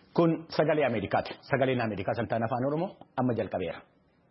Kun sagalee Ameerikaati. Sagaleen Ameerikaa sagantaan afaan Oromoo amma jalqabeera.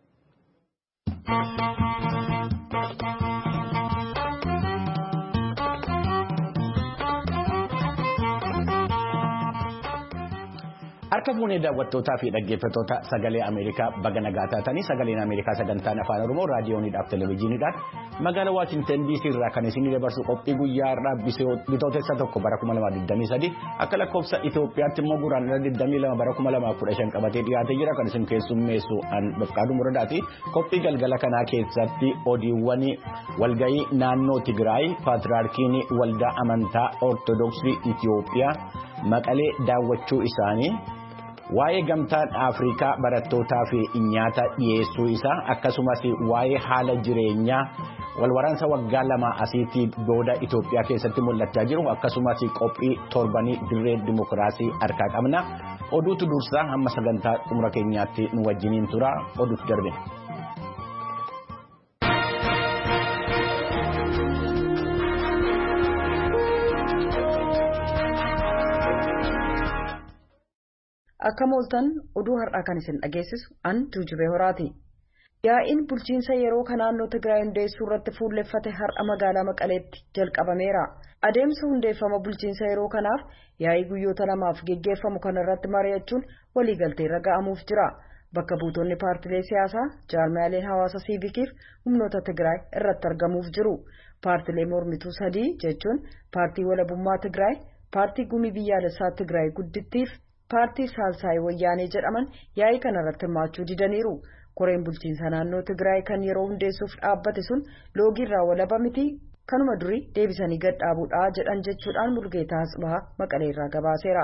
Harka fuunee daawwattootaa fi dhaggeeffattoota sagalee Ameerikaa baga nagaa taatanii sagaleen Ameerikaa sagantaan afaan Oromoo raadiyooniidhaaf televezyiiniidhaan magaalaa Waashingtan DC irraa kan isinii dabarsu qophii guyyaa har'aa bitootessa 1 bara 2023 akka lakkoofsa Itoophiyaatti immoo guraandhala 22 bara 2015 qabatee dhiyaatee jira kan isin keessummeessu Bafqaaduu Muradaati. Qophii galgala kanaa keessatti odiiwwan walgahii naannoo Tigraay Paatriyaarkiin waldaa amantaa Ortodoksii Itoophiyaa Maqalee daawwachuu isaanii. Waa'ee gamtaan Afrikaa barattootaa fi nyaata dhiyeessuu isaa akkasumas waa'ee haala jireenyaa walwaraansa waggaa 2 asiitti booda Itoophiyaa keessatti mul'achaa jiru akkasumas qophii torbanii dirree dimokiraasii harkaa qabna. Oduutu dursaa hamma sagantaa xumura keenyaatti nu wajjiniin tura. Oduutu darbe. Akka mooltan oduu har'aa kan isin dhageessisu an Tuujubee Horaati. Yaa'iin bulchiinsa yeroo kan naannoo Tigraay hundeessuu irratti fuulleffate har'a magaalaa Maqaleetti jalqabameera. Adeemsa hundeeffama bulchiinsa yeroo kanaaf yaa'ii guyyoota 2 geggeeffamu kana irratti mari'achuun waliigaltee irra ga'amuuf jira. Bakka buutonni paartilee siyaasaa, jaarmiyaaleen hawaasa siivikiif humnoota Tigraay irratti argamuuf jiru. Paartilee mormituu 3 jechuun paartii walabummaa Tigraay, paartii gumii biyyaalessaa Tigraay guddittiif paartii Saalsaayii Wayyaanee jedhaman yaa'ii kana irratti hirmaachuu didaniiru. Koreen bulchiinsa naannoo Tigraay kan yeroo hundeessuuf dhaabbate sun loogii irraa walaba miti kanuma durii deebisanii gad dhaabuudha jedhan jechuudhaan Mulgeetaa Asbaa Maqalee irraa gabaaseera.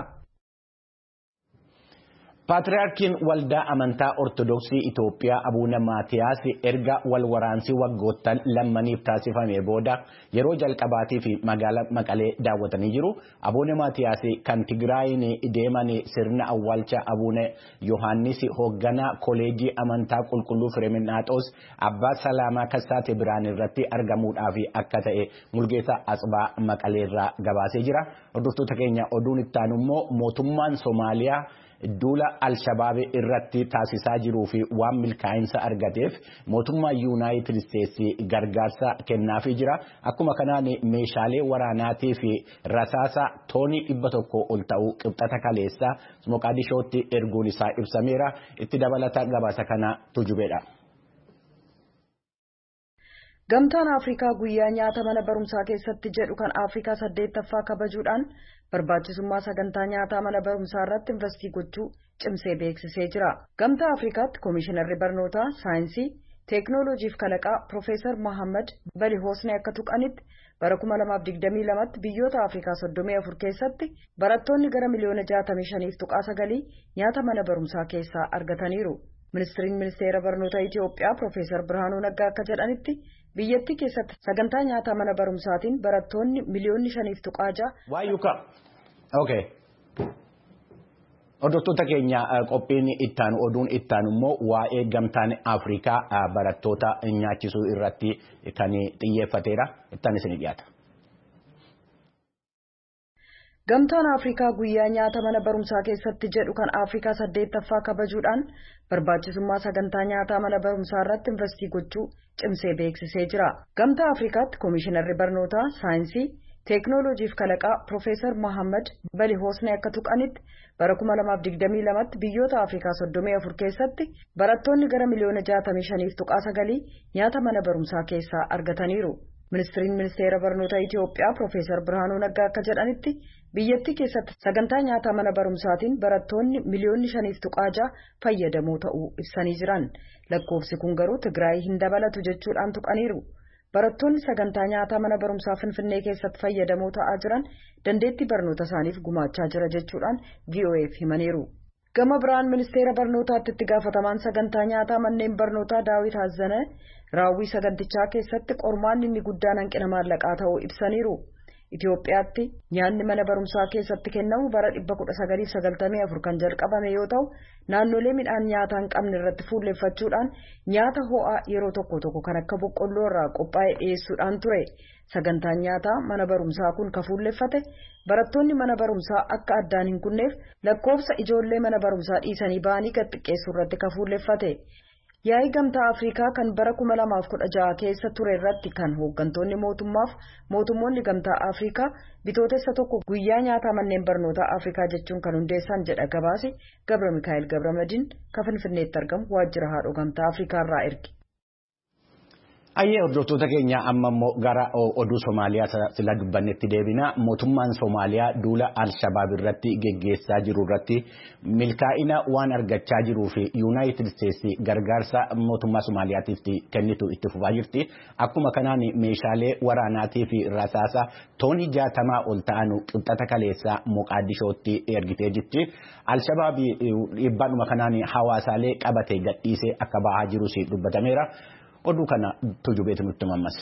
Paatriyaarkiin waldaa amantaa Ortodoksii Itoophiyaa Abuuna Maatiyaas erga walwaraansi waggoottan lammaniif taasifame booda yeroo jalqabaatii fi magaalaa Maqalee daawwatanii jiru. Abuuna Maatiyaas kan Tigraayin deeman sirna awwaalcha Abuuna Yohaannis hoogganaa koleejii amantaa qulqulluu Fireeminaaxoos Abbaa Salaamaa Kassaate Biraan irratti argamuudhaaf akka ta'e Mulgeetaa Asbaa Maqalee irraa gabaasee jira. Hordoftoota keenya oduun itti aanu immoo mootummaan Somaaliyaa Duula Al-Shabaab irratti taasisaa jiruu fi waan milkaa'insa argateef mootummaa Yuunaayitid Isteetsi gargaarsa kennaafii jira. Akkuma kanaan meeshaalee waraanaatii fi rasaasa toonii 100 ol ta'uu qibxata kaleessa Moqaadishootti erguun isaa ibsameera. Itti dabalata gabaasa kana Tujubeedha. Gamtaan Afrikaa guyyaa nyaata mana barumsaa keessatti jedhu kan Afrikaa 8ffaa kabajuudhaan barbaachisummaa sagantaa nyaataa mana barumsaa irratti investii gochuu cimsee beeksisee jira. Gamtaa Afrikaatti Komishinarri Barnootaa, Saayinsii, Teeknooloojiif Kalaqaa Profeesar Mohaammed Balihoosne akka tuqanitti bara 2022tti biyyoota Afrikaa 34 keessatti barattoonni gara miliyoona 65.9 nyaata mana barumsaa keessaa argataniiru. Ministiriin Ministeera Barnoota Itoophiyaa Profeesar Birhaanuu Naggaa akka jedhanitti biyyattii keessatti sagantaa nyaataa mana barumsaatiin barattoonni miliyoonni 5.6. Waayuka. Okay. Hordoftoota keenya qophiin ittaanu oduun ittaanu immoo waa'ee gamtaan Afrikaa barattoota nyaachisuu irratti kan xiyyeeffateera. Ittaan isin dhiyaata. Gamtaan Afrikaa guyyaa nyaata mana barumsaa keessatti jedhu kan Afrikaa 8ffaa kabajuudhaan barbaachisummaa sagantaa nyaataa mana barumsaa irratti investii gochuu cimsee beeksisee jira. Gamtaa Afrikaatti Komishinarri Barnootaa, Saayinsii, Teeknooloojiif Kalaqaa Profeesar Mohaammed Balihoosne akka tuqanitti bara 2022tti biyyoota Afrikaa 34 keessatti barattoonni gara miliyoona 65.9 nyaata mana barumsaa keessaa argataniiru. Ministiriin Ministeera Barnoota Itoophiyaa Profeesar Birhaanuu Naggaa akka jedhanitti biyyattii keessatti sagantaa nyaataa mana barumsaatiin barattoonni miliyoonni 5.6 fayyadamoo ta'uu ibsanii jiran. Lakkoofsi kun garuu Tigraay hin dabalatu jechuudhaan tuqaniiru. Barattoonni sagantaa nyaataa mana barumsaa Finfinnee keessatti fayyadamoo ta'aa jiran dandeettii barnoota isaaniif gumaachaa jira jechuudhaan VOA'f himaniiru. Gama biraan Ministeera Barnootaatti itti gaafatamaan sagantaa nyaataa manneen barnootaa Daawit Haazanee raawwii sagantichaa keessatti qormaanni inni guddaan hanqina maallaqaa ta'uu ibsaniiru. Itoophiyaatti nyaanni mana barumsaa keessatti kennamu bara 1994 kan jalqabame yoo ta'u naannolee midhaan nyaataa hin qabne irratti fuulleeffachuudhaan nyaata ho'aa yeroo tokko tokko kan akka boqqolloo irraa qophaa'e dhiyeessuudhaan ture. Sagantaan nyaataa mana barumsaa kun kan fuulleeffate barattoonni mana barumsaa akka addaan hin kunneef lakkoofsa ijoollee mana barumsaa dhiisanii ba'anii gad xiqqeessuu irratti kan fuulleeffate. Yaa'ii gamtaa Afrikaa kan bara 2016 keessa ture irratti kan hooggantoonni mootummaaf mootummoonni gamtaa Afrikaa bitootessa tokko guyyaa nyaataa manneen barnootaa Afrikaa jechuun kan hundeessan jedha gabaasi Gabra Mikaa'el Gabramadiin kan Finfinneetti argamu waajjira haadhoo gamtaa Afrikaa irraa erge. Ayyee hordoftoota keenya amma immoo gara oduu Somaaliyaa sila dubbannetti deebina. Mootummaan Somaaliyaa duula Al-Shabaab irratti geggeessaa jiru irratti milkaa'ina waan argachaa jiruu fi Yuunaayitid Isteetsi gargaarsa mootummaa Somaaliyaatiif kennitu itti fufaa jirti. Akkuma kanaan meeshaalee waraanaatii fi rasaasa toonii 60 ol ta'an qixxata kaleessaa Moqaadishootti ergitee jirti. Al-Shabaab dhibbaadhuma kanaan hawaasaalee qabatee gadhiisee akka bahaa jirus dubbatameera. Oduu kana tujubeetu nutti mammas.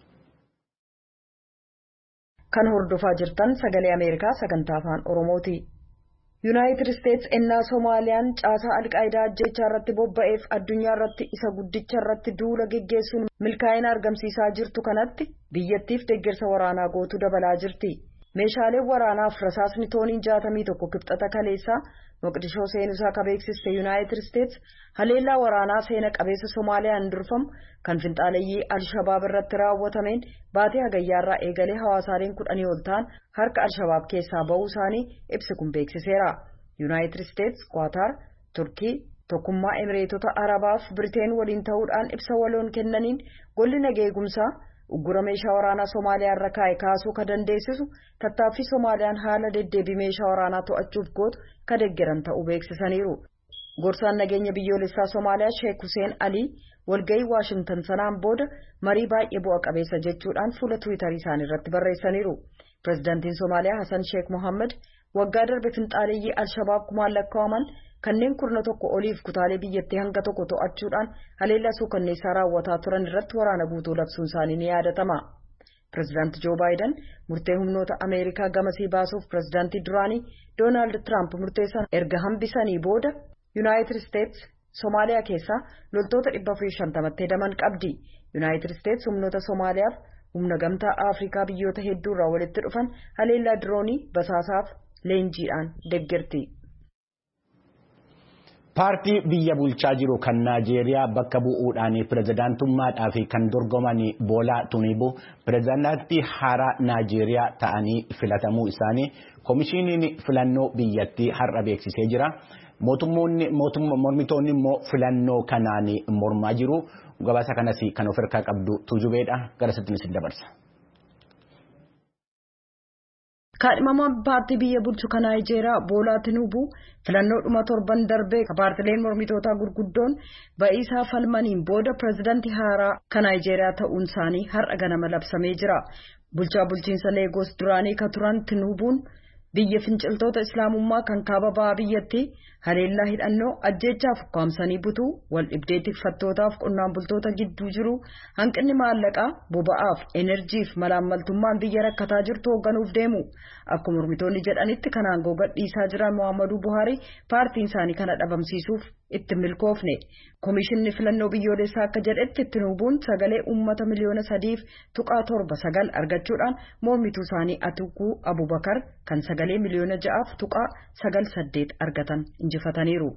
Kan hordofaa jirtan sagalee Ameerikaa sagantaa afaan Oromooti. Yuunaayitid Isteetsi ennaa Soomaaliyaan caasaa Alqaayidaa ajjechaa irratti bobba'eef addunyaa irratti isa guddicha irratti duula geggeessuun milkaa'ina argamsiisaa jirtu kanatti biyyattiif deeggarsa waraanaa gootu dabalaa jirti. Meeshaaleen waraanaaf rasaasni tooniin 61 kibxata kaleessaa Moqdishoo seenuusaa kan beeksiste Yuunaayitid Isteetsi haleellaa waraanaa seena qabeessa Soomaaliyaan durfamu kan finxaaleyyii Al-Shabaab irratti raawwatameen baatee hagayyaarraa eegalee hawaasaaleen 10 ol ta'an harka Al-Shabaab keessaa ba'uu isaanii ibsi kun beeksiseera. Yuunaayitid Isteetsi, Qaataar, Turkii, Tokkummaa Emireetota Arabaaf Biriteen waliin ta'uudhaan ibsa waloon kennaniin golli nageegumsaa uggura meeshaa waraanaa Soomaaliyaa irra kaa'e kaasuu ka dandeessisu tattaaffii Soomaaliyaan haala deddeebii meeshaa waraanaa to'achuuf gootu ka deeggaran ta'uu beeksisaniiru. Gorsaan nageenya biyyoolessaa Soomaaliyaa Sheek Huseen Alii walgahii Waashingtan sanaan booda marii baay'ee bu'a qabeessa jechuudhaan fuula Tiwiitarii isaanii irratti barreessaniiru. Pireezidaantiin Soomaaliyaa Hassan Sheek Mohammed waggaa darbe finxaaleeyyii Al-Shabaab kumaan lakkaa'aman kanneen 11 oliif kutaalee biyyattii hanga tokko to'achuudhaan haleellaa suukanneessaa raawwataa turan irratti waraana guutuu labsuun isaanii ni yaadatama. Pireezidaanti Joo Baayiden murtee humnoota Ameerikaa gamasii baasuuf pireezidaantii duraanii Doonaald Tiraamp murteessan erga hambisanii booda Yuunaayitid Isteetsi Soomaaliyaa keessaa loltoota 450 hedaman qabdi. Yuunaayitid Isteetsi humnoota Soomaaliyaaf humna gamtaa Afrikaa biyyoota hedduu irraa walitti dhufan haleellaa diroonii basaasaaf leenjiidhaan deeggarti. Paartii biyya bulchaa jiru kan Naajeeriyaa bakka bu'uudhaan pireezidaantummaadhaaf kan dorgoman Boolaa Tinuubuu pireezidaantii haaraa Naajeeriyaa ta'anii filatamuu isaanii koomishiniin filannoo biyyattii har'a beeksisee jira. Mormitoonni immoo filannoo kanaan mormaa jiru. Gabaasa kanas kan of harkaa qabdu tujubeedha. Gara sittinis dabarsa. Kaadhimamaan paartii biyya bulchu kan Naajeeriyaa Boolaa Tinuubuu filannoodhuma torban darbee paartileen mormitootaa gurguddoon ba'iisaa falmaniin booda pireezidaantii haaraa kan Naajeeriyaa ta'uun isaanii har'a ganama labsamee jira. Bulchaa bulchiinsa Leegos duraanii ka turan Tinuubuun biyya finciltoota islaamummaa kan kaaba bahaa biyyattii haleellaa hidhannoo ajjeechaaf ukkaamsanii butuu wal dhibdee tikfattootaaf qonnaan bultoota gidduu jiru hanqinni maallaqaa boba'aaf enerjiif malaammaltummaan biyya rakkataa jirtu hoogganuuf deemu. Akkuma mormitoonni jedhanitti kan aangoo gadhiisaa jiran Muhammadu Buhaarii paartiin isaanii kana dhabamsiisuuf itti milkoofne. Koomishinni filannoo biyyoolessaa akka jedhetti Tinuubuun sagalee uummata miliyoona 3.79 argachuudhaan mormituu isaanii Atiikuu Abubakar kan sagalee miliyoona 6.98 argatan injifataniiru.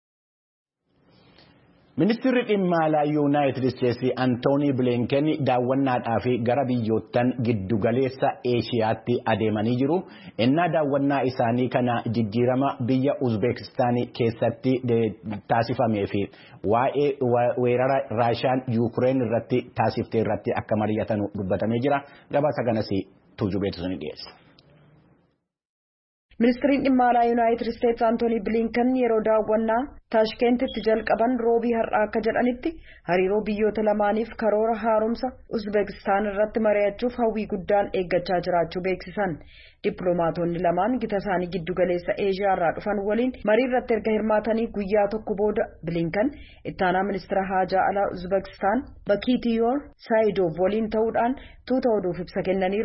Ministeerri dhimma alaa Yuunaayitid Isteetsi Antoonii Bilinken daawwannaadhaaf gara biyyoottan giddugaleessa Eeshiyaatti adeemanii jiru. Innaa daawwannaa isaanii kana jijjiirama biyya Uzbeekistaan keessatti taasifamee fi waa'ee weerara Raashiyaan Yuukireen irratti taasiftee irratti akka mari'atan dubbatamee jira. Gabaasa kanas tujubeetu sun dhiyeessa. Ministeerri dhimma alaa Yuunaayitid Isteetsi Antoonii Bilinken yeroo daawwannaa Taashkentitti jalqaban roobii har'aa akka jedhanitti hariiroo biyyoota lamaaniif karoora haaromsa Uzbeekistaan irratti mari'achuuf hawwii guddaan eeggachaa jiraachuu beeksisan. Dippiloomaatonni lamaan gita isaanii giddugaleessa Eeshiyaa irraa dhufan waliin marii irratti erga hirmaatanii guyyaa tokko booda Bilinken ittaanaa ministeera haajaa alaa Uzbeekistaan Bakitiyoor Saayidoov waliin ta'uudhaan tuuta oduuf ibsa kennaniiru.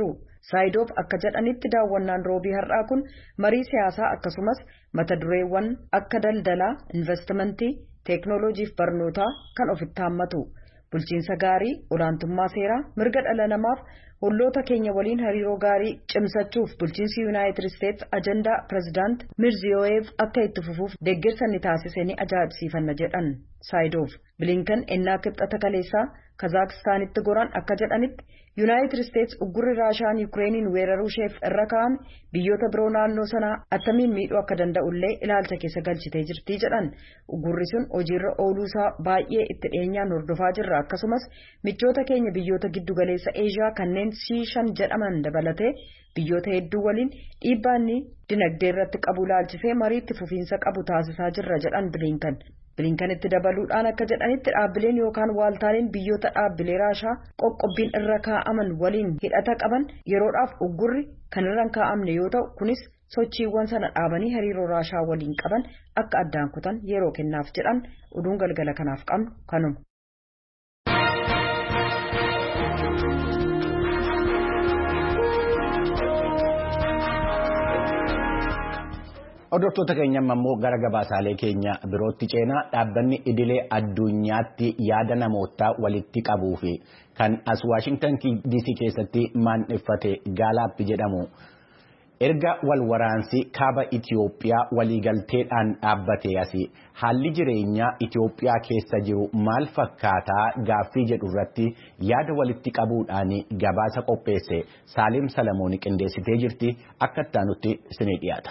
Saayidoof akka jedhanitti daawwannaan roobii har'aa kun marii siyaasaa akkasumas mata dureewwan akka daldalaa, investimentii, teeknooloojiif barnootaa kan ofitti hammatu. Bulchiinsa gaarii, olaantummaa seeraa, mirga dhala namaaf holloota keenya waliin hariiroo gaarii cimsachuuf bulchiinsi Yuunaayitid Isteets ajandaa pirezidaant Mirziyoyeef akka itti fufuuf deeggarsa ni taasise ni ajaa'ibsiifanna jedhan Saayidoof. Bilinkan ennaa kibxata kaleessaa Kazaakistaanitti goran akka jedhanitti Yuunaayitid Isteets uggurri Raashaan Yukireeniin weeraruu isheef irra kaa'ame biyyoota biroo naannoo sanaa attamiin miidhuu akka danda'ullee ilaalcha keessa galchitee jirti jedhan. Uggurri sun hojiirra ooluusaa baay'ee itti dhiyeenyaan hordofaa jirra. Akkasumas michoota keenya biyyoota giddugaleessa Eeshiyaa kanneen C5 jedhaman dabalatee biyyoota hedduu waliin dhiibbaanni dinagdee irratti qabu ilaalchisee mariitti fufiinsa qabu taasisaa jirra jedhan Bilinkan. Bilinkan itti dabaluudhaan akka jedhanitti dhaabbileen yookaan waaltaaleen biyyoota dhaabbilee Raashaa qoqqobbiin irra kaa'aman waliin hidhata qaban yeroodhaaf uggurri kan irra hin kaa'amne yoo ta'u kunis sochiiwwan sana dhaabanii hariiroo Raashaa waliin qaban akka addaan kutan yeroo kennaaf jedhan oduun galgala kanaaf qabnu kanuma. Hordoftoota keenya ammoo gara gabaasaalee keenya birootti ceenaa dhaabbanni idilee addunyaatti yaada namootaa walitti qabuu fi kan as Waashingtan DC keessatti maandheffate Gaalaap jedhamu erga walwaraansi kaaba Itiyoophiyaa waliigalteedhaan dhaabbate asii haalli jireenyaa Itiyoophiyaa keessa jiru maal fakkaataa gaaffii jedhu irratti yaada walitti qabuudhaan gabaasa qopheesse Saalim Salamoon qindeessitee jirti akka ittaanutti isinii dhiyaata.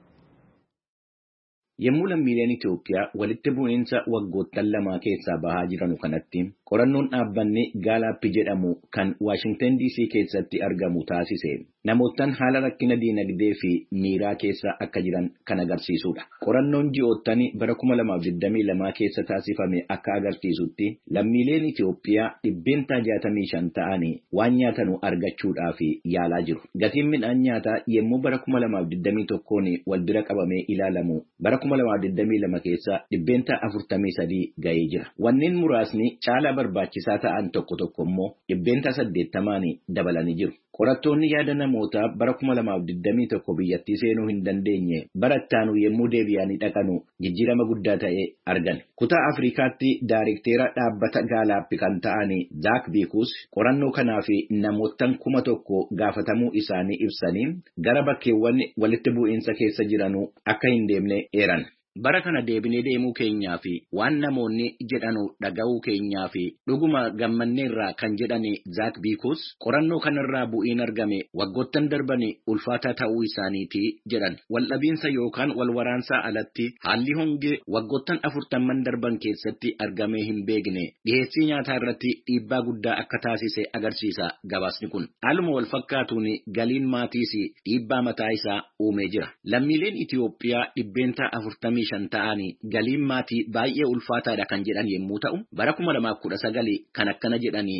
Yemmuu lammiileen Itiyoophiyaa walitti bu'iinsa waggoottan lamaa keessaa bahaa jiranu kanatti qorannoon dhaabbanni Gaalaap jedhamu kan Waashingtan DC keessatti argamu taasise namoottan haala rakkina diinagdee fi miiraa keessa akka jiran kan agarsiisudha. Qorannoon ji'oottan bara 2022 keessa taasifame akka agarsiisutti lammiileen Itiyoophiyaa 65% ta'anii waan nyaatanu argachuudhaaf yaalaa jiru. Gatiin midhaan nyaataa yemmuu bara 2021 wal bira qabamee ilaalamu bara 2022 keessa 43% ga'ee jira. Wanneen muraasni caalaa barbaachisaa ta'an tokko tokko immoo 80% dabalanii jiru. Qorattoonni yaada namootaa bara 2021 biyyattii seenuu hin dandeenye barattaanu yemmuu deebi'anii dhaqanu jijjiirama guddaa ta'e argan. Kutaa Afrikaatti daayirikteera dhaabbata Gaalaap kan ta'an Zaak Biikus qorannoo kanaaf namoottan 1,000 gaafatamuu isaanii ibsanii gara bakkeewwan walitti bu'iinsa keessa jiranuu akka hin deemne eeran. Bara kana deebinee deemuu keenyaa fi waan namoonni jedhanu dhaga'uu keenyaa fi dhuguma gammanneerraa kan jedhani Zaak Biikus qorannoo kanarraa bu'iin argame waggoottan darbanii ulfaataa ta'uu isaaniiti jedhan. Waldhabiinsa yookaan walwaraansaa alatti haalli hongee waggoottan 40 darban keessatti argamee hin beekne dhiheessii nyaataa irratti dhiibbaa guddaa akka taasise agarsiisa gabaasni kun. Haaluma wal fakkaatuun galiin maatiis dhiibbaa mataa isaa uumee jira. Lammiileen Itiyoophiyaa 40% ta'anii galiin maatii baay'ee ulfaataadha kan jedhan yemmuu ta'u bara 2019 kan akkana jedhanii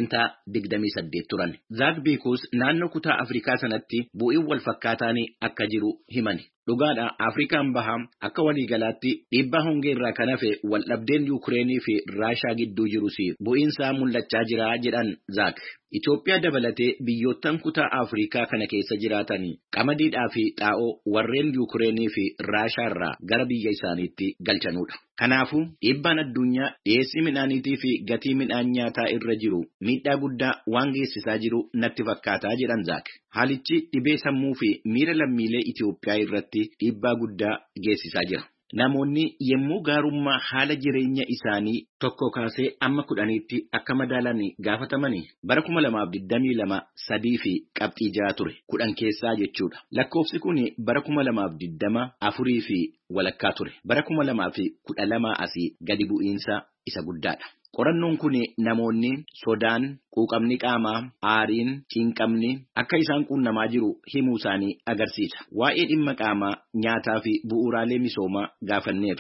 28% turan. Zaak Biikus naannoo kutaa Afrikaa sanatti bu'iin wal fakkaataan akka jiru himani. Dhugaadha Afrikaan bahaa akka waliigalaatti dhiibbaa hongee irraa kan hafe waldhabdeen Yuukireenii fi Raashaa gidduu jirus bu'iinsaa mul'achaa jira jedhan Zaak. Itoophiyaa dabalatee biyyoottan kutaa Afrikaa kana keessa jiraatan qamadiidhaa fi xaa'oo warreen Yuukireenii fi Raashaa irraa gara biyya isaaniitti galchanudha. Kanaafuu dhiibbaan addunyaa dhiyeessii midhaaniitii fi gatii midhaan nyaataa irra jiru miidhaa guddaa waan geessisaa jiru natti fakkaataa jedhan Zaak. Haalichi dhibee sammuu fi miira lammiilee Itiyoophiyaa irratti dhiibbaa guddaa geessisaa jira. Namoonni yemmuu gaarummaa haala jireenya isaanii tokko kaasee amma 10tti akka madaalan gaafatamanii bara 2022 3 fi qabxii 6 ture 10 keessaa jechuudha. Lakkoofsi kun bara 2020 4 fi walakkaa ture. Bara 2012 asii gadi bu'iinsa isa guddaadha. Qorannoon kun namoonni sodaan, quuqamni qaamaa, aariin, cinqamni akka isaan qunnamaa jiru himuu isaanii agarsiisa. Waa'ee dhimma qaamaa, nyaataa fi bu'uuraalee misoomaa gaafanneerra.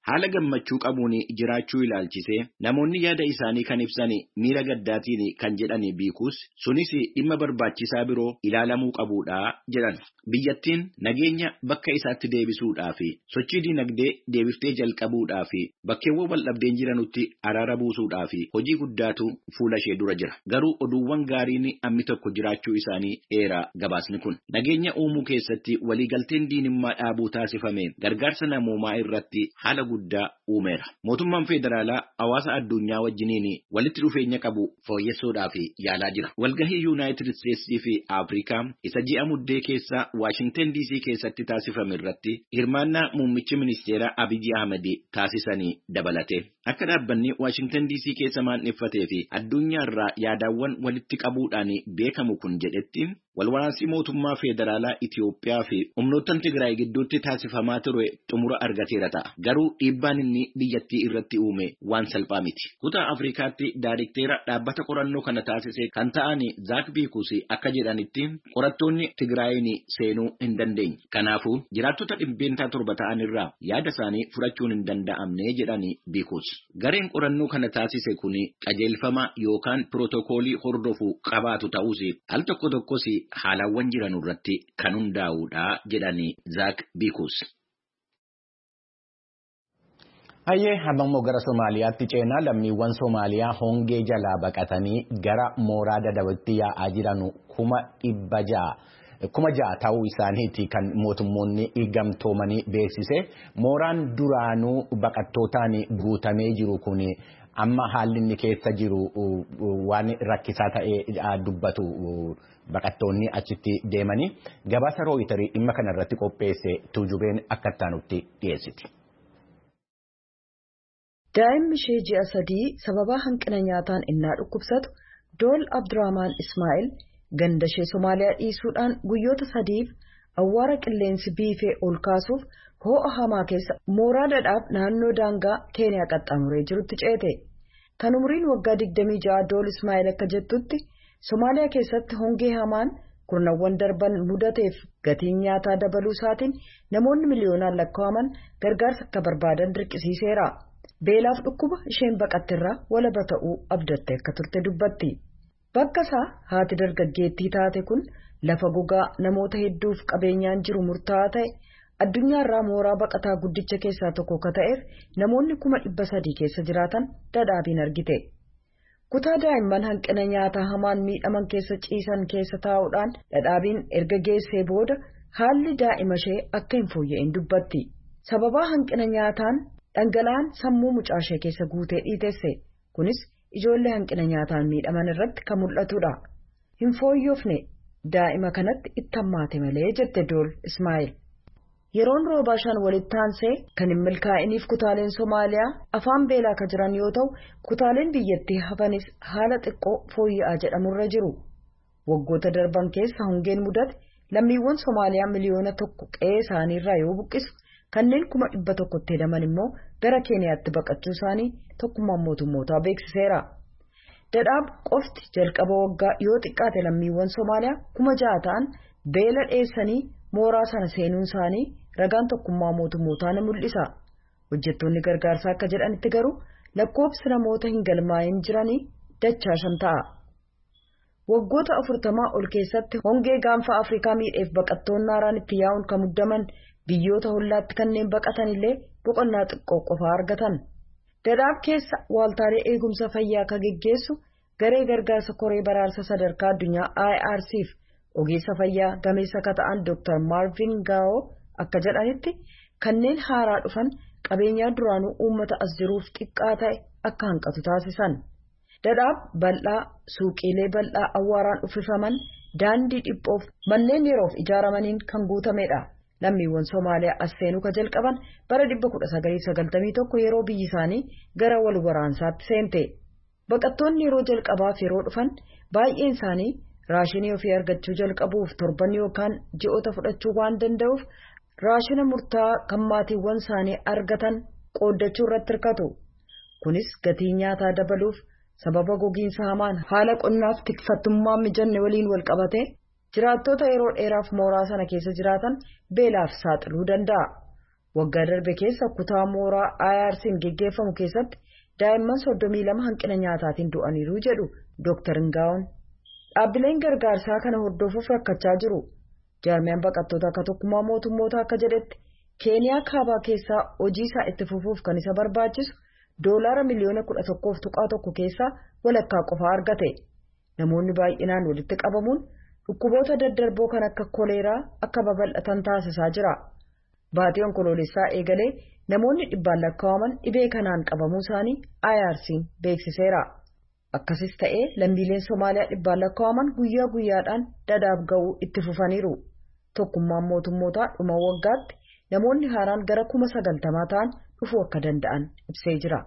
haala gammachuu qabuun jiraachuu ilaalchisee namoonni yaada isaanii kan ibsan miira gaddaatiin kan jedhan biikus sunis dhimma barbaachisaa biroo ilaalamuu qabuudha jedhan. Biyyattiin nageenya bakka isaatti deebisuudhaa fi sochii dinagdee deebiftee jalqabuudhaa fi bakkeewwan waldhabdeen jiranutti araara buusuudhaa fi hojii guddaatu fuula ishee dura jira. Garuu oduuwwan gaariin ammi tokko jiraachuu isaanii eera gabaasni kun. Nageenya uumuu keessatti waliigalteen diinummaa dhaabuu taasifameen gargaarsa namoomaa irratti haala guddaa uumeera. Mootummaan federaalaa hawaasa addunyaa wajjiniin walitti dhufeenya qabu fooyyessuudhaaf yaalaa jira. Walgahii Yuunaayitid Isteetsii fi Afrikaa isa ji'a muddee keessa Waashingtan DC keessatti taasifame irratti hirmaannaa muummichi ministeeraa Abiy Ahmed taasisanii dabalate. Akka dhaabbanni Waashingtan DC keessa maandheffatee fi addunyaarraa yaadawwan walitti qabuudhaan beekamu kun jedhetti walwaraansi mootummaa federaalaa Itiyoophiyaa fi humnoottan Tigraay gidduutti taasifamaa ture xumura argateera ta'a. Garuu dhiibbaan inni biyyattii irratti uume waan salphaa miti. Kutaa Afrikaatti daayirikteera dhaabbata qorannoo kana taasise kan ta'an Zaak Biikus akka jedhanitti qorattoonni Tigraayin seenuu hin dandeenye. Kanaafuu jiraattota dhibbeentaa 7 ta'an irraa yaada isaanii fudhachuun hin danda'amne jedhani Biikus. Gareen qorannoo kana taasise kun qajeelfama yookaan pirootokoolii hordofuu qabaatu ta'us al tokko tokkos haalawwan jiran irratti kan hundaa'uudha jedhani Zaak Biikus. Hayyee hamma gara Somaaliyaatti ceenaa lammiiwwan Somaaliyaa hongee jalaa baqatanii gara mooraa Dadaabatti yaa'aa jiran 600 ta'uu isaaniiti kan mootummoonni gamtoomanii beeksise. Mooraan duraanuu baqattootaan guutamee jiru kun amma haalli inni keessa jiru waan rakkisaa ta'ee dubbatu baqattoonni achitti deemanii. Gabaasa Rooyitarii dhimma kanarratti qopheesse Tuujubeen akka itti dhiyeessiti. Daa'imni ishee ji'a 3 sababa hanqina nyaataan innaa dhukkubsatu Dool Abdurrahmaan Ismaa'il ganda ishee Somaaliyaa dhiisuudhaan guyyoota 3f awwaara qilleensi biifee ol kaasuuf ho'a hamaa keessa mooraa Dadaab naannoo daangaa Keeniyaa qaxxaamuree jirutti ceete. Kan umriin waggaa 26 Dool Ismaa'il akka jettutti Somaaliyaa keessatti hongee hamaan kurnawwan darban mudateef gatiin nyaataa dabaluu isaatiin namoonni miliyoonaan lakkaa'aman gargaarsa akka barbaadan dirqisiiseera. Beelaaf dhukkuba isheen baqattirraa walaba ta'uu abdatte akka turte dubbatti. Bakka isaa haati dargaggeettii taate kun lafa gogaa namoota hedduuf qabeenyaan jiru murtaa'aa ta'e addunyaarraa mooraa baqataa guddicha keessaa tokko akka ta'eef namoonni 300 keessa jiraatan Dadaabiin argite. Kutaa daa'imman hanqina nyaataa hamaan miidhaman keessa ciisan keessa taa'uudhaan Dadaabiin erga geessee booda haalli daa'ima ishee akka hin fooyya'in dubbatti. Sababa hanqina nyaataan dhangala'aan sammuu mucaa ishee keessa guutee dhiitesse. Kunis ijoollee hanqina nyaataan miidhaman irratti kan mul'atudha. Hin fooyyofne daa'ima kanatti itti hammaate malee jette Dool Ismaa'il. Yeroon roobaa 5 walitti aansee kan hin milkaa'iniif kutaaleen Somaaliyaa afaan beelaa kan jiran yoo ta'u kutaaleen biyyattii hafanis haala xiqqoo fooyya'aa jedhamurra jiru. Waggoota darban keessa hongeen mudate lammiiwwan Somaaliyaa miliyoona 1 qe'ee isaaniirraa yoo buqqisu kanneen 100,000 hedaman immoo gara Keeniyaatti baqachuu isaanii tokkummaan mootummootaa beeksiseera. Dadaab qofti jalqaba waggaa yoo xiqqaate lammiiwwan Somaaliyaa 6,000 ta'an beela dheessanii mooraa sana seenuun isaanii ragaan tokkummaa mootummootaa ni mul'isa. Hojjettoonni gargaarsaa akka jedhanitti garuu lakkoofsi namoota hin galmaa'in jiranii dachaa 5 ta'a. Waggoota 40 ol keessatti hongee gaanfa Afrikaa miidheef baqattoonni haaraan itti yaa'uun kan muddaman biyyoota hollaatti kanneen baqatan illee boqonnaa xiqqoo qofaa argatan. Dadaab keessa waaltaalee eegumsa fayyaa akka geggeessu garee gargaarsa koree baraarsa sadarkaa addunyaa IRCf ogeessa fayyaa gameessa akka ta'an Dr. Marvin Gao akka jedhanitti kanneen haaraa dhufan qabeenyaa duraanuu uummata as jiruuf xiqqaa ta'e akka hanqatu taasisan. Dadaab bal'aa suuqiilee bal'aa awwaaraan uffifaman daandii dhiphoof manneen yeroof ijaaramaniin kan guutamedha. Lammiiwwan Somaaliyaa as seenuu ka jalqaban bara 1991 yeroo biyyi isaanii gara wal waraansaatti seente. Baqattoonni yeroo jalqabaaf yeroo dhufan baay'een isaanii raashinii ofii argachuu jalqabuuf torban yookaan ji'oota fudhachuu waan danda'uuf raashina murtaa'aa kan maatiiwwan isaanii argatan qooddachuu irratti hirkatu. Kunis gatii nyaataa dabaluuf sababa gogiinsa hamaan haala qonnaaf tikfattummaa mijanne waliin wal qabate jiraattota yeroo dheeraaf mooraa sana keessa jiraatan beelaaf saaxiluu danda'a. Waggaa darbe keessa kutaa mooraa IRC'n geggeeffamu keessatti daa'imman 32 hanqina nyaataatiin du'aniiru jedhu Dr. Ngaawon. Dhaabbileen gargaarsaa kana hordofuuf rakkachaa jiru. Jaarmiyaan baqattoota akka tokkummaa mootummoota akka jedhetti Keeniyaa kaabaa keessaa hojii isaa itti fufuuf kan isa barbaachisu $11 miliyoona keessaa walakkaa qofaa argate. Namoonni baay'inaan walitti qabamuun dhukkuboota daddarboo kan akka koleeraa akka babal'atan taasisaa jira. Baatii onkoloolessaa eegalee namoonni 100 lakkaa'aman dhibee kanaan qabamuu isaanii IRC'n beeksiseera. Akkasis ta'ee lammiileen Somaaliyaa 100 lakkaa'aman guyyaa guyyaadhaan Dadaab ga'uu itti fufaniiru. Tokkummaan mootummootaa dhuma waggaatti namoonni haaraan gara 90,000 ta'an dhufuu akka danda'an ibsee jira.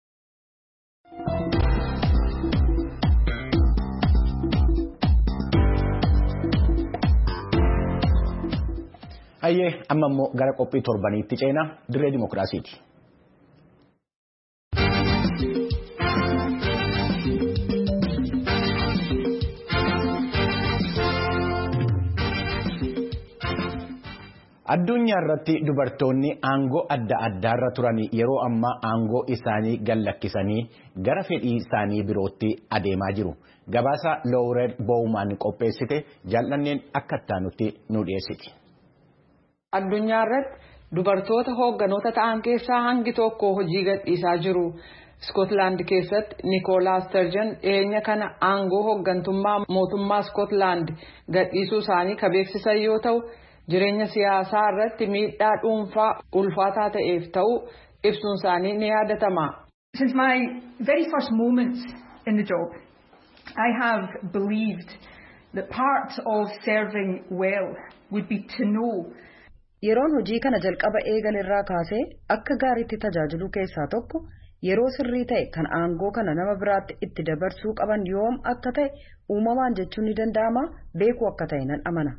Ayyee amma immoo gara qophii torbaniitti ceenaa dirree dimokiraasiiti. Addunyaa irratti dubartoonni aangoo adda addaarra turan yeroo ammaa aangoo isaanii gallakkisanii gara fedhii isaanii birootti adeemaa jiru. Gabaasa Loored Bowman qopheessite jaallanneen akka ittaanutti nu dhiyeessiti. Addunyaa irratti dubartoota hoogganoota ta'an keessaa hangi tokko hojii gadhiisaa jiru. Scotland keessatti Nicola Sturgeon dhiyeenya kana aangoo hooggantummaa mootummaa Scotland gadhiisuu isaanii kan beeksisan yoo ta'u, jireenya siyaasaa irratti miidhaa dhuunfaa ulfaataa ta'eef ta'u ibsuun isaanii ni yaadatama. Since my very first moments in the job, I have believed that part of serving well would be to know. Yeroon hojii kana jalqaba eegalerraa kaasee akka gaariitti tajaajiluu keessaa tokko yeroo sirrii ta'e kan aangoo kana nama biraatti itti dabarsuu qaban yoom akka ta'e uumamaan jechuun ni danda'ama beekuu akka ta'e nan amana.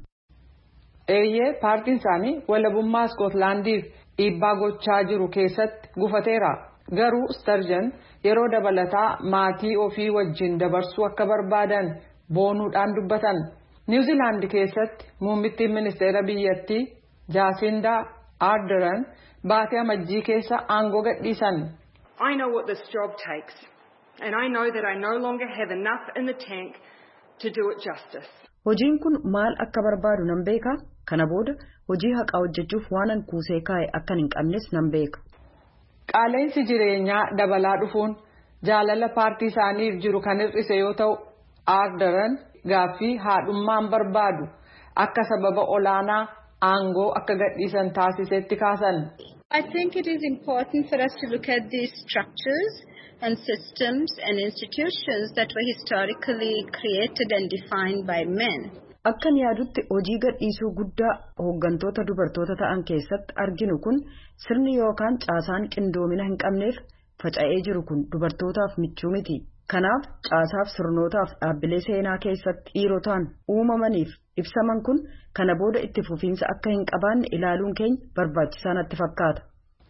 Eeyyee paartiin isaanii walabummaa Scotlandiif dhiibbaa gochaa jiru keessatti gufateera. Garuu Sturgeon yeroo dabalataa maatii ofii wajjin dabarsuu akka barbaadan boonuudhaan dubbatan. New Zealand keessatti muummittiin ministeera biyyattii Jacinda Ardern baatii amajjii keessa aangoo gadhiisan. I know what this job takes and I know that I no longer have enough in the tank to do it justice. Hojiin kun maal akka barbaadu nan beeka. Kana booda hojii haqaa hojjechuuf waanan kuusee kaa'e akka hin qabnes nan beeka. Qaala'insi jireenyaa dabalaa dhufuun jaalala paartii isaaniif jiru kan hir'ise yoo ta'u, Ardern gaaffii haadhummaan barbaadu akka sababa olaanaa aangoo akka gadhiisan taasisetti kaasan. I think it is important for us to look at these structures and systems and institutions that were historically created and defined by men. Akkan yaadutti hojii gadhiisuu guddaa hooggantoota dubartoota ta'an keessatti arginu kun sirni yookaan caasaan qindoomina hin qabneef faca'ee jiru kun dubartootaaf michuu miti. Kanaaf caasaaf sirnootaaf dhaabbilee seenaa keessatti dhiirotaan uumamaniif ibsaman kun kana booda itti fufiinsa akka hin qabaanne ilaaluun keenya barbaachisaa natti fakkaata.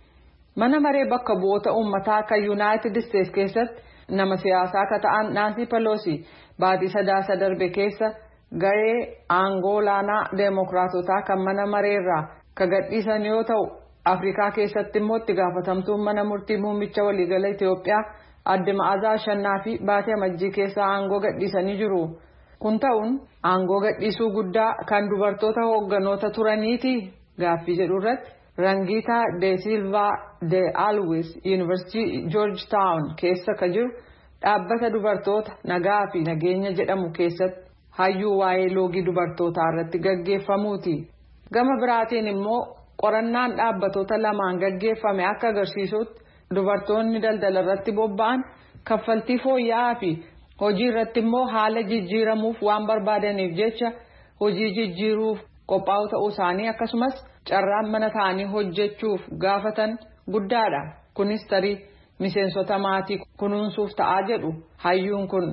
Mana maree bakka bu'oota uummataa kan United States keessatti nama siyaasaa akka ta'an Nancy Pelosi baatii sadaasa darbe keessa garee aangoo olaanaa deemokiraatotaa kan mana mareerraa kan gadhiisan yoo ta'u, Afrikaa keessatti immoo itti gaafatamtuun mana murtii muummicha waliigala Itoophiyaa adde Ma'azaa Ashannaa fi baatii amajjii keessa aangoo gadhiisanii jiru. Kun ta'uun aangoo gadhiisuu guddaa kan dubartoota hoogganoota turaniiti gaaffii jedhu irratti Rangitaa De Silva De Alwis Yuunivarsiitii Georgetown keessa kan jiru dhaabbata dubartoota nagaa fi nageenya jedhamu keessatti hayyuu waa'ee loogii dubartootaa irratti gaggeeffamuuti. Gama biraatiin immoo qorannaan dhaabbatoota lamaan gaggeeffame akka agarsiisutti dubartoonni daldala irratti bobba'an kaffaltii fooyya'aa fi hojii irratti immoo haala jijjiiramuuf waan barbaadaniif jecha hojii jijjiiruuf qophaa'u ta'uu isaanii akkasumas carraan mana ta'anii hojjechuuf gaafatan guddaadha. Kunis tarii miseensota maatii kunuunsuuf ta'aa jedhu hayyuun kun.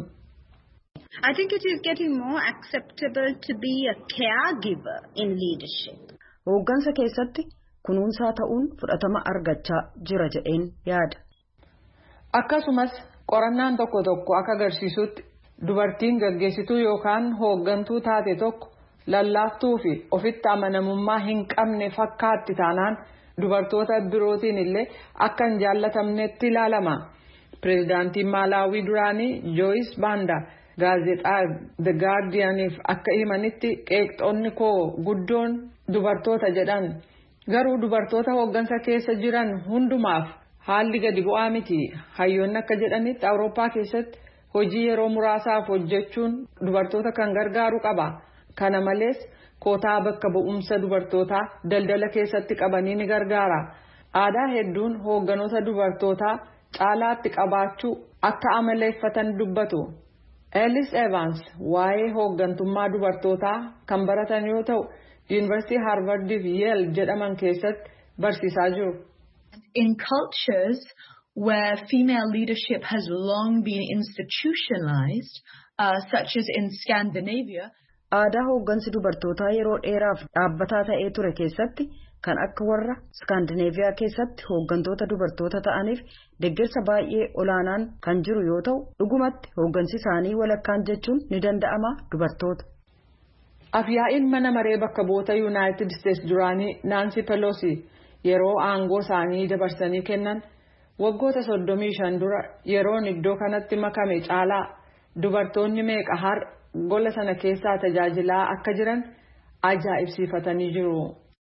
I think it is getting more acceptable to be a caregiver in leadership. Hooggansa keessatti kunuunsaa ta'uun fudhatama argachaa jira jedheen yaada. Akkasumas qorannaan tokko akka agarsiisutti dubartiin gaggeessituu yookaan hooggantuu taate tokko lallaaftuu fi ofitti amanamummaa hin qabne fakkaatti taanaan dubartoota birootiin illee akka hin jaallatamnetti ilaalama. Pireezidaantiin Maalaawii duraanii Joyce Banda gaazexaa The Guardianiif akka himanitti qeeqxoonni koo guddoon dubartoota jedhan. Garuu dubartoota hooggansa keessa jiran hundumaaf haalli gadi bu'aa miti. Hayyoonni akka jedhanitti Awurooppaa keessatti hojii yeroo muraasaaf hojjechuun dubartoota kan gargaaru qaba. Kana malees kootaa bakka bu'umsa dubartootaa daldala keessatti qabanii ni gargaara. Aadaa hedduun hoogganoota dubartootaa caalaatti qabaachuu akka amaleeffatan dubbatu. Ellis Evans waa'ee hooggantummaa dubartootaa kan baratan yoo ta'u, Yuunivarsiitii Harvard fi Yale jedhaman keessatti barsiisaa jiru. In cultures where female leadership has long been institutionalized, such as in Scandinavia, aadaa hooggansi dubartootaa yeroo dheeraaf dhaabbataa ta'ee ture keessatti kan akka warra Scandinavia keessatti hooggantoota dubartoota ta'aniif deeggarsa baay'ee olaanaan kan jiru yoo ta'u, dhugumatti hooggansi isaanii walakkaan jechuun ni danda'ama dubartoota. Afyaa'iin mana maree bakka bu'oota Yuunaayitid Isteetsi duraanii Naansi Pelosi yeroo aangoo isaanii dabarsanii kennan waggoota 35 dura yeroon iddoo kanatti makame caalaa dubartoonni meeqa har'a gola sana keessaa tajaajilaa akka jiran ajaa'ibsiifatanii jiru.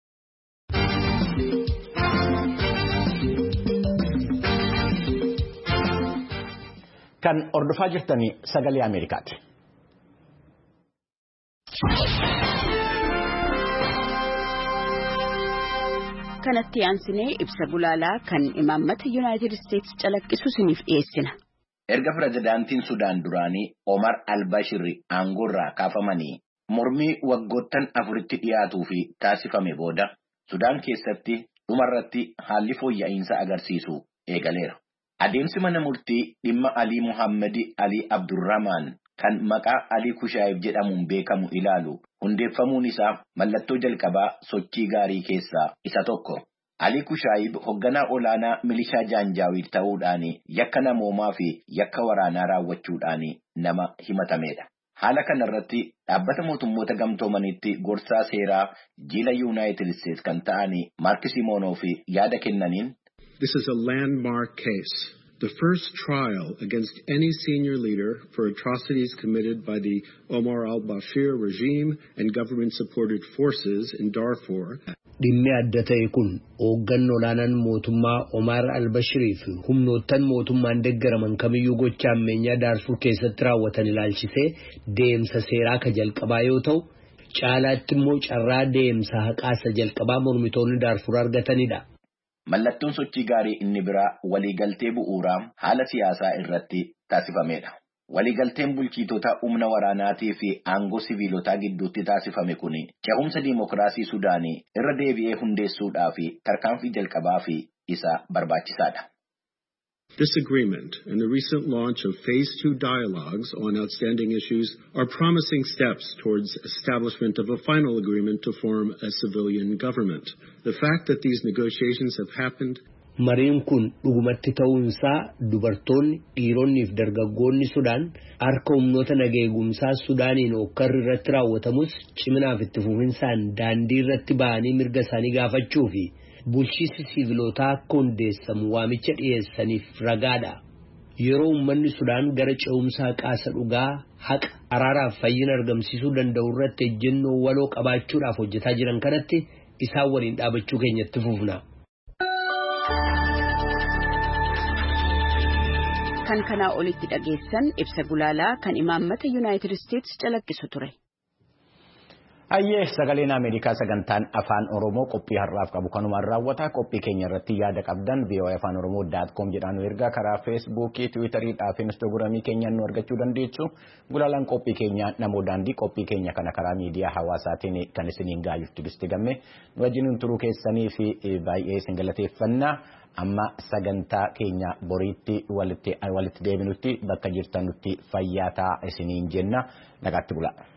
Kan hordofaa jirtanii sagalee Ameerikaati. Kanatti aansinee ibsa gulaalaa kan imaammata Yuunaayitid Isteetsi calaqqisu isiniif dhiyeessina. Erga pirezidaantiin Sudaan duraanii Omar al-Bashir aangoorraa kaafamanii mormii waggoottan afuritti dhiyaatuu fi taasifame booda Sudaan keessatti dhumarratti haalli fooyya'insa agarsiisu eegaleera. Adeemsi mana murtii dhimma Alii Muhammad Alii Abdurrahman kan maqaa Alii Kushaayib jedhamuun beekamu ilaalu hundeeffamuun isaa mallattoo jalqabaa sochii gaarii keessaa isa tokko. Alii Kushaayib hoogganaa olaanaa milishaa Jaanjaawiid ta'uudhaan yakka namoomaa fi yakka waraanaa raawwachuudhaan nama himatamedha. Haala kanarratti dhaabbata mootummoota gamtoomanitti gorsaa seeraa jiila Yuunaayitid Isteetsi kan ta'an Maark Simonoof yaada kennaniin. This is a landmark case, the first trial against any senior leader for atrocities committed by the Omar al-Bashir regime and government-supported forces in Darfur. Dhimmi adda ta'e kun hoogganaa olaanaan mootummaa Omar al-Bashir fi humnoottan mootummaan deeggaraman kamiyyuu gocha ammeenyaa Darfur keessatti raawwatan ilaalchisee deemsa seeraa ka jalqabaa yoo ta'u, caalaatti immoo carraa deemsa haqaasa jalqabaa mormitoonni Darfur argatanidha. Mallattoon sochii gaarii inni biraa waliigaltee bu'uuraa haala siyaasaa irratti taasifamedha. Waliigalteen bulchitoota humna waraanaatii fi aangoo siviilotaa gidduutti taasifame kun ce'umsa diimokiraasii Sudaanii irra deebi'ee hundeessuudhaaf tarkaanfii jalqabaa fi isa barbaachisaadha. This agreement and the recent launch of Phase 2 dialogues on outstanding issues are promising steps towards establishment of a final agreement to form a civilian government. The fact that these negotiations have happened. Mariin kun dhugumatti ta'uunsaa dubartoonni, dhiironni fi dargaggoonni Sudaan harka humnoota nageegumsaa Sudaaniin hokkarri irratti raawwatamus ciminaaf itti fufinsaan daandii irratti ba'anii mirga isaanii gaafachuu fi bulchiinsi siviilotaa akka hundeessamu waamicha dhiyeessaniif ragaadha. Yeroo uummanni Sudaan gara ce'umsa haqaasa dhugaa haqa araaraaf fayyina argamsiisuu danda'u irratti ejjennoo waloo qabaachuudhaaf hojjetaa jiran kanatti isaan waliin dhaabachuu keenyatti fufna. Kan kanaa olitti dhageessan ibsa gulaalaa kan imaammata Yuunaayitid Isteetsi calaqqisu ture. Ayyee sagaleen Ameerikaa sagantaan afaan Oromoo qophii har'aaf qabu kanumaan raawwata. Qophii keenya irratti yaada qabdan voafaanoromoo.com jedhaan ergaa karaa feesbuukii, tiwiitarii fi instaagiraamii keenyaan nu argachuu dandeessu. Gulaalaan qophii keenya namoo daandii qophii keenya kana karaa miidiyaa hawaasaatiin kan isiniin gaayuuf tigisti gamme nu wajjin turuu keessanii fi baay'ee isin galateeffanna. Amma sagantaa keenya boriitti walitti deebinutti bakka jirtanutti fayyaa ta'aa isiniin jenna. Nagaatti bulaa.